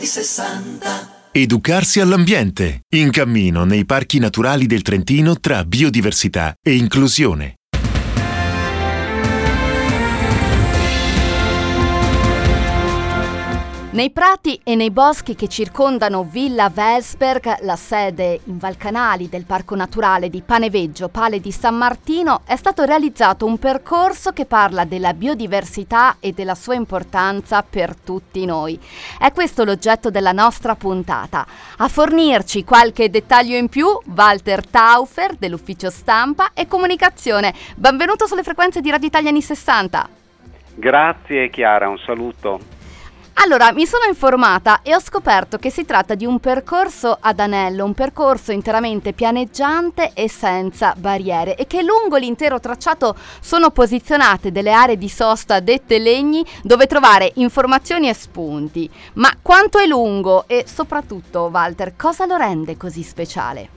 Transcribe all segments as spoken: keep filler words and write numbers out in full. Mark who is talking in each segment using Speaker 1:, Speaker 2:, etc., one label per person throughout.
Speaker 1: sessanta.
Speaker 2: Educarsi all'ambiente, in cammino nei parchi naturali del Trentino tra biodiversità e inclusione.
Speaker 3: Nei prati e nei boschi che circondano Villa Vesberg, la sede in Valcanali del Parco Naturale di Paneveggio, Pale di San Martino, è stato realizzato un percorso che parla della biodiversità e della sua importanza per tutti noi. È questo l'oggetto della nostra puntata. A fornirci qualche dettaglio in più, Walter Taufer dell'Ufficio Stampa e Comunicazione. Benvenuto sulle frequenze di Radio Italia anni sessanta.
Speaker 4: Grazie Chiara, un saluto.
Speaker 3: Allora, mi sono informata e ho scoperto che si tratta di un percorso ad anello, un percorso interamente pianeggiante e senza barriere, e che lungo l'intero tracciato sono posizionate delle aree di sosta dette legni dove trovare informazioni e spunti. Ma quanto è lungo e soprattutto, Walter, cosa lo rende così speciale?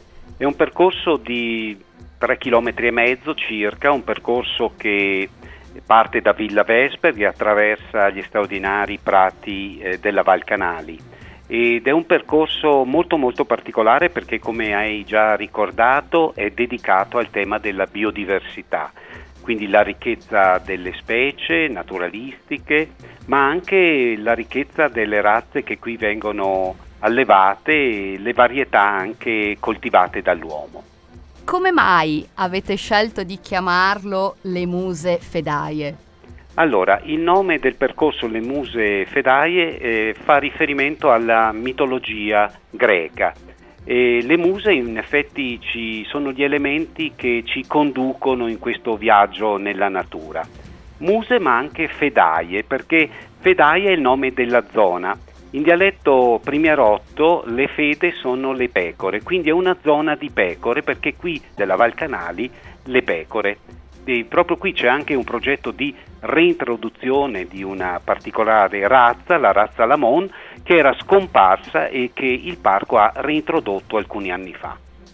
Speaker 4: È un percorso di tre chilometri e mezzo circa, un percorso che parte da Villa Vesberg e attraversa gli straordinari prati eh, della Valcanali, ed è un percorso molto molto particolare perché, come hai già ricordato, è dedicato al tema della biodiversità, quindi la ricchezza delle specie naturalistiche, ma anche la ricchezza delle razze che qui vengono allevate e le varietà anche coltivate dall'uomo.
Speaker 3: Come mai avete scelto di chiamarlo Le Muse Fedaie?
Speaker 4: Allora, il nome del percorso Le Muse Fedaie eh, fa riferimento alla mitologia greca. E le muse in effetti ci sono gli elementi che ci conducono in questo viaggio nella natura. Muse ma anche fedaie, perché fedaie è il nome della zona. In dialetto primierotto le fede sono le pecore, quindi è una zona di pecore, perché qui della Valcanali le pecore. E proprio qui c'è anche un progetto di reintroduzione di una particolare razza, la razza Lamon, che era scomparsa e che il parco ha reintrodotto alcuni anni fa.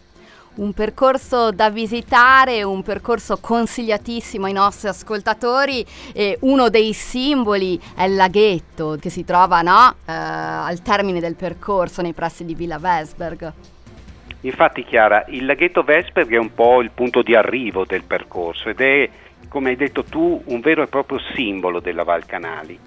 Speaker 3: Un percorso da visitare, un percorso consigliatissimo ai nostri ascoltatori, e uno dei simboli è il laghetto che si trova no, eh, al termine del percorso nei pressi di Villa Vesberg.
Speaker 4: Infatti Chiara, il laghetto Vesberg è un po' il punto di arrivo del percorso ed è, come hai detto tu, un vero e proprio simbolo della Valcanali.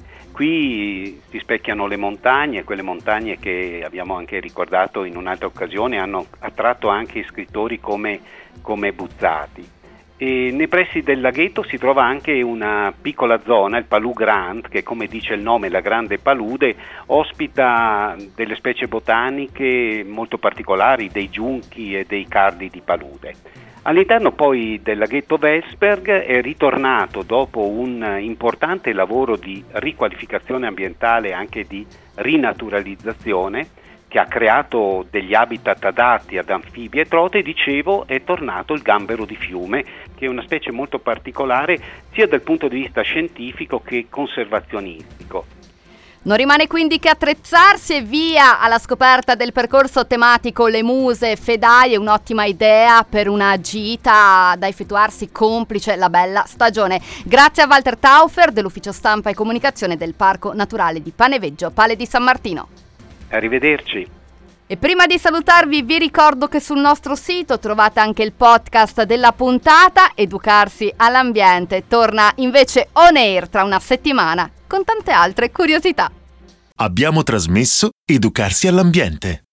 Speaker 4: Qui si specchiano le montagne, quelle montagne che abbiamo anche ricordato in un'altra occasione hanno attratto anche scrittori come, come Buzzati. E nei pressi del laghetto si trova anche una piccola zona, il Palud Grand, che come dice il nome, la grande palude, ospita delle specie botaniche molto particolari, dei giunchi e dei cardi di palude. All'interno poi del laghetto Vesberg è ritornato, dopo un importante lavoro di riqualificazione ambientale e anche di rinaturalizzazione, che ha creato degli habitat adatti ad anfibi e trote, dicevo, è tornato il gambero di fiume, che è una specie molto particolare sia dal punto di vista scientifico che conservazionistico.
Speaker 3: Non rimane quindi che attrezzarsi e via alla scoperta del percorso tematico Le Muse Fedaie, un'ottima idea per una gita da effettuarsi complice la bella stagione. Grazie a Walter Taufer dell'Ufficio Stampa e Comunicazione del Parco Naturale di Paneveggio, Pale di San Martino.
Speaker 4: Arrivederci.
Speaker 3: E prima di salutarvi vi ricordo che sul nostro sito trovate anche il podcast della puntata. Educarsi all'ambiente torna invece on air tra una settimana con tante altre curiosità.
Speaker 2: Abbiamo trasmesso Educarsi all'ambiente.